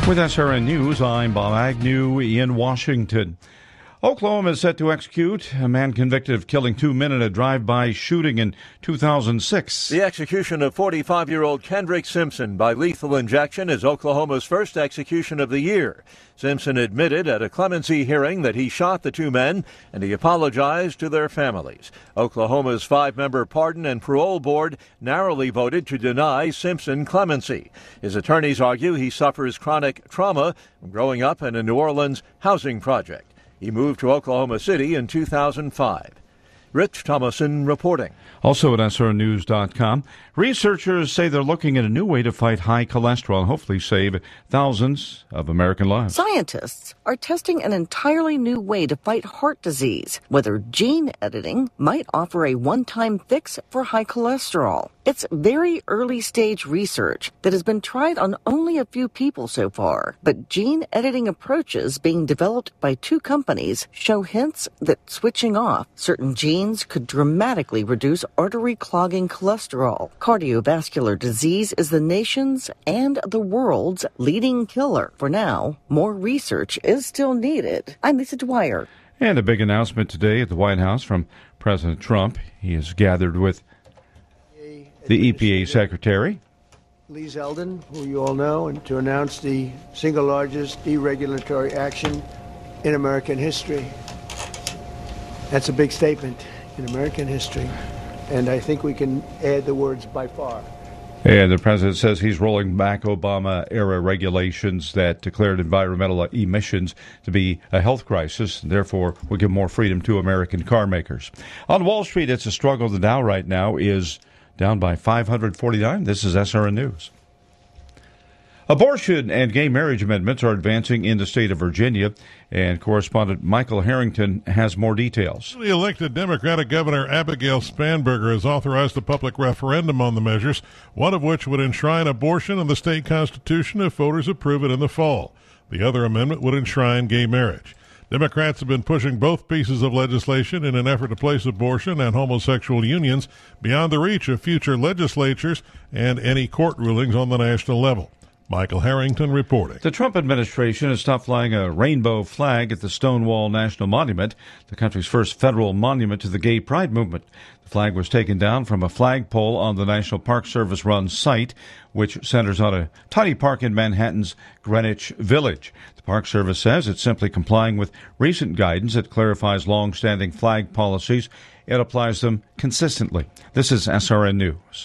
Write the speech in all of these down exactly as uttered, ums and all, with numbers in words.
With S R N News, I'm Bob Agnew in Washington. Oklahoma is set to execute a man convicted of killing two men in a drive-by shooting in two thousand six. The execution of forty-five-year-old Kendrick Simpson by lethal injection is Oklahoma's first execution of the year. Simpson admitted at a clemency hearing that he shot the two men, and he apologized to their families. Oklahoma's five-member Pardon and Parole Board narrowly voted to deny Simpson clemency. His attorneys argue he suffers chronic trauma from growing up in a New Orleans housing project. He moved to Oklahoma City in two thousand five. Rich Thomason reporting. Also at S R N news dot com, researchers say they're looking at a new way to fight high cholesterol and hopefully save thousands of American lives. Scientists are testing an entirely new way to fight heart disease, whether gene editing might offer a one-time fix for high cholesterol. It's very early-stage research that has been tried on only a few people so far, but gene editing approaches being developed by two companies show hints that switching off certain genes could dramatically reduce artery-clogging cholesterol. Cardiovascular disease is the nation's and the world's leading killer. For now, more research is still needed. I'm Lisa Dwyer. And a big announcement today at the White House from President Trump. He has gathered with the E P A Secretary, Lee Zeldin, who you all know, and to announce the single largest deregulatory action in American history. That's a big statement in American history, and I think we can add the words by far. And the president says he's rolling back Obama-era regulations that declared environmental emissions to be a health crisis, and therefore will give more freedom to American car makers. On Wall Street, it's a struggle. The Dow right now is down by five hundred forty-nine. This is S R N News. Abortion and gay marriage amendments are advancing in the state of Virginia, and correspondent Michael Harrington has more details. The elected Democratic Governor Abigail Spanberger has authorized a public referendum on the measures, one of which would enshrine abortion in the state constitution if voters approve it in the fall. The other amendment would enshrine gay marriage. Democrats have been pushing both pieces of legislation in an effort to place abortion and homosexual unions beyond the reach of future legislatures and any court rulings on the national level. Michael Harrington reporting. The Trump administration has stopped flying a rainbow flag at the Stonewall National Monument, the country's first federal monument to the gay pride movement. The flag was taken down from a flagpole on the National Park Service-run site, which centers on a tiny park in Manhattan's Greenwich Village. The Park Service says it's simply complying with recent guidance that clarifies long-standing flag policies and applies them consistently. This is S R N News.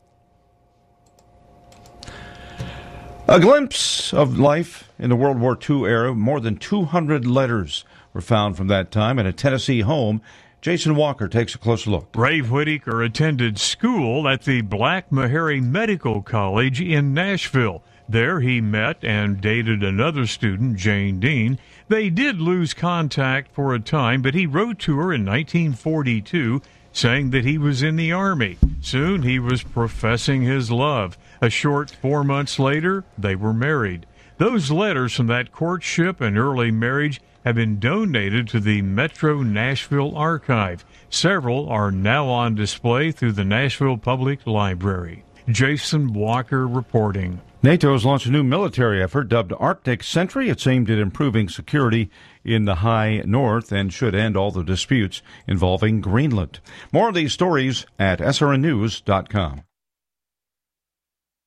A glimpse of life in the World War Two era. More than two hundred letters were found from that time in a Tennessee home. Jason Walker takes a closer look. Brave Whitaker attended school at the Black Meharry Medical College in Nashville. There he met and dated another student, Jane Dean. They did lose contact for a time, but he wrote to her in nineteen forty-two saying that he was in the Army. Soon he was professing his love. A short four months later, they were married. Those letters from that courtship and early marriage have been donated to the Metro Nashville Archive. Several are now on display through the Nashville Public Library. Jason Walker reporting. NATO has launched a new military effort dubbed Arctic Sentry. It's aimed at improving security in the high north and should end all the disputes involving Greenland. More of these stories at S R N news dot com.